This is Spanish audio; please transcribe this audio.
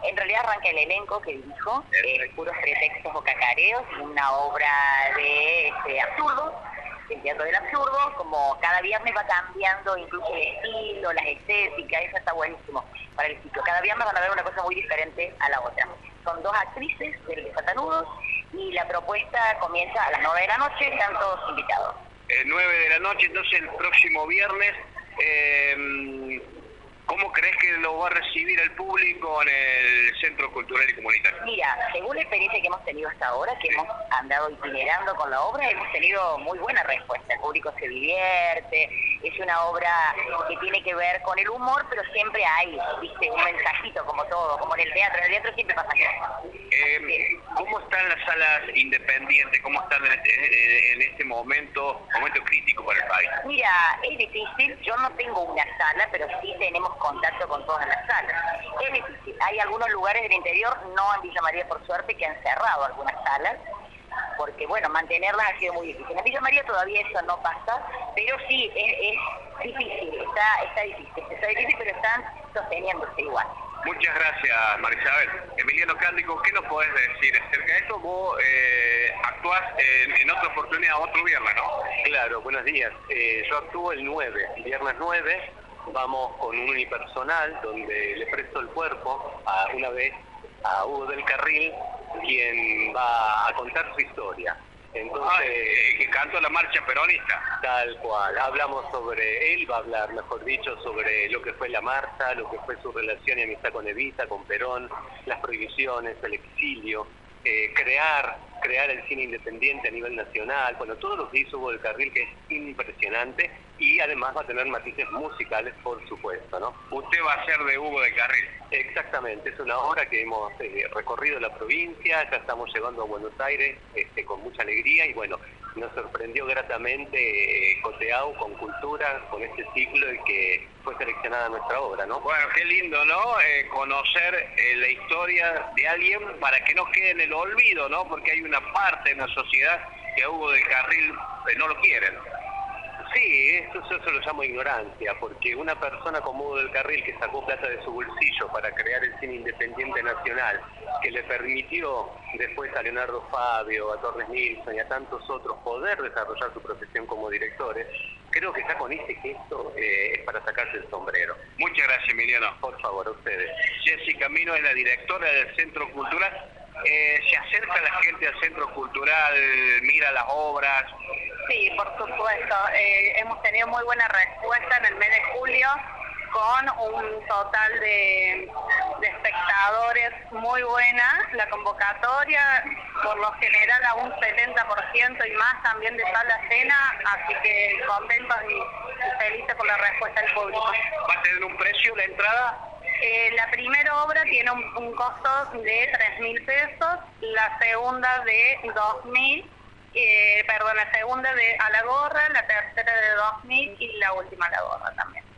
en realidad arranca el elenco que dijo, puros pretextos o cacareos, una obra de absurdo, el teatro del absurdo, como cada viernes va cambiando incluso el estilo, las estéticas, eso está buenísimo para el sitio. Cada viernes van a ver una cosa muy diferente a la otra. Son 2 actrices del Desatanudos y la propuesta comienza a las 9 de la noche, están todos invitados. 9 de la noche, entonces el próximo viernes, ¿cómo crees que lo va a recibir el público en el Centro Cultural y Comunitario? Mira, según la experiencia que hemos tenido hasta ahora, que hemos andado itinerando con la obra, hemos tenido muy buena respuesta. El público se divierte, es una obra que tiene que ver con el humor, pero siempre hay, viste, un mensajito como todo, como en el teatro siempre pasa eso. ¿Cómo están las salas independientes? ¿Cómo están en este momento crítico para el país? Mira, es difícil, yo no tengo una sala, pero sí tenemos contacto con todas las salas. Es difícil, hay algunos lugares del interior, no en Villa María por suerte, que han cerrado algunas salas, porque bueno, mantenerlas ha sido muy difícil. En Villa María todavía eso no pasa, pero sí, es difícil, está difícil, pero están sosteniéndose igual. Muchas gracias, Marisabel. Emiliano Cándico, ¿qué nos podés decir acerca de esto? Vos actuás en otra oportunidad, otro viernes, ¿no? Claro, buenos días. Yo actúo el 9, viernes 9, vamos con un unipersonal donde le presto el cuerpo una vez a Hugo del Carril, quien va a contar su historia. Entonces, que cantó la marcha peronista. Tal cual, hablamos sobre, él va a hablar, mejor dicho, sobre lo que fue la marcha, lo que fue su relación y amistad con Evita, con Perón, las prohibiciones, el exilio, crear el cine independiente a nivel nacional, bueno, todo lo que hizo Hugo del Carril, que es impresionante, y además va a tener matices musicales, por supuesto, ¿no? Usted va a ser de Hugo del Carril. Exactamente, es una obra que hemos recorrido la provincia, ya estamos llegando a Buenos Aires con mucha alegría, y bueno, nos sorprendió gratamente Coteau con Cultura, con este ciclo, y que fue seleccionada nuestra obra, ¿no? Bueno, qué lindo, ¿no? Conocer la historia de alguien para que no quede en el olvido, ¿no? Porque hay una parte en la sociedad que a Hugo del Carril no lo quieren. Sí, eso lo llamo ignorancia, porque una persona como Hugo del Carril, que sacó plata de su bolsillo para crear el cine independiente nacional, que le permitió después a Leonardo Fabio, a Torres Nilsson y a tantos otros poder desarrollar su profesión como directores, creo que ya con ese gesto es para sacarse el sombrero. Muchas gracias, Emiliano. Por favor, a ustedes. Jessica Mino es la directora del Centro Cultural. ¿Se acerca la gente al Centro Cultural, mira las obras? Sí, por supuesto. Hemos tenido muy buena respuesta en el mes de julio, con un total de espectadores muy buena. La convocatoria, por lo general, a un 70% y más también de sala llena, así que contentos y felices por la respuesta del público. ¿Va a tener un precio la entrada? La primera obra tiene un costo de 3.000 pesos, la segunda de 2.000, la segunda de a la gorra, la tercera de 2.000 y la última a la gorra también.